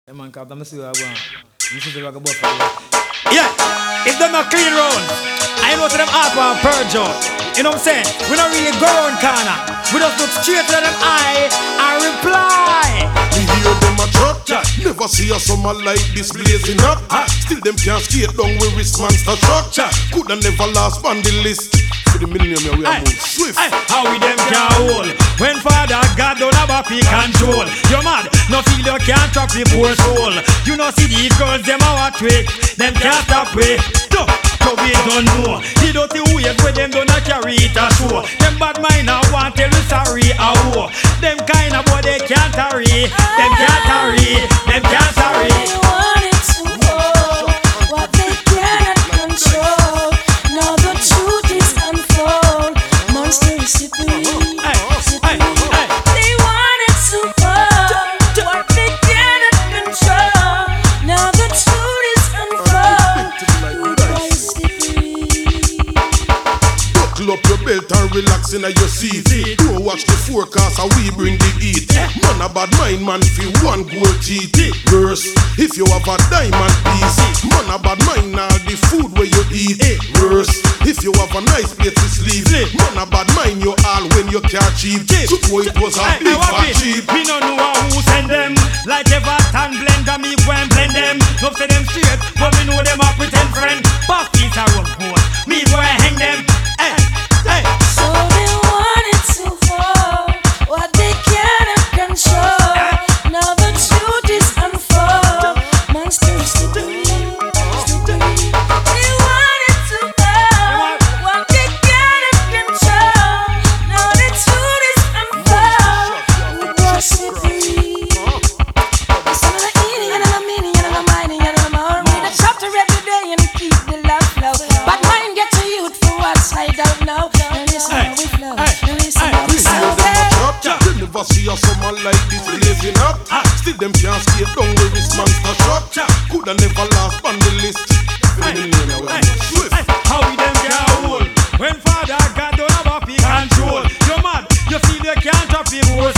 Yeah, man, cause I'm see what I want. You see what I got for you. Yeah, if them not clean round, I know to them hard one purge out. You know what I'm saying? We don't really go round corner. We just look straight to them eye and reply. We hear them a chat. Never see a summer like this blazing up. Still them can't skate down with wrist monster shot. Coulda never last on the list. For the millennium we are move swift. How we them can't hold when Father God don't have a free control. You mad? No feel you can't trap the poor soul. You know see these girls them a watch way. Them can't stop way. So we don't know. The dirty ways where them don't carry it a show. Them bad mind I want tell you sorry a war. Them kind of boy they can't tarry. Them can't tarry. Them can't tarry. They want it to hold what they cannot control. Now the truth is unfold. Monster is slippery. They want it to hold what they cannot control. Now the truth is unfold. Boy is slippery. Buckle up your belt and relax in your seat. Don't watch the forecast and we bring the heat. Man a bad mind man feel one gold teeth. Worse, if you have a diamond piece. Man a bad mind now the food where you eat. Worse, if you have a nice place to sleep. Man a bad mind you all when you can't cheap. So it was a big fat cheap. Me no know who send them. Like Everton blender me go and blend them. No say them straight, but me know them a pretend friend. Pass these a rough boat. Me go and hang them. So they want it to fall what they cannot control. Now the truth is unfold. Monster is slippery. They want it to fall what they cannot control. Now the truth is unfold. Boy slippery. Some of the eating and the meaning and the mining and the more. Read a chapter every day and keep the love flow. But mine get to youth for what I don't know. You never see a summer like this blazing up. Still them can't skate down with wrist monster shot. Coulda never last on the list. How we them can't hold when Father God don't have a free control. You mad? You feel you can't trap the poor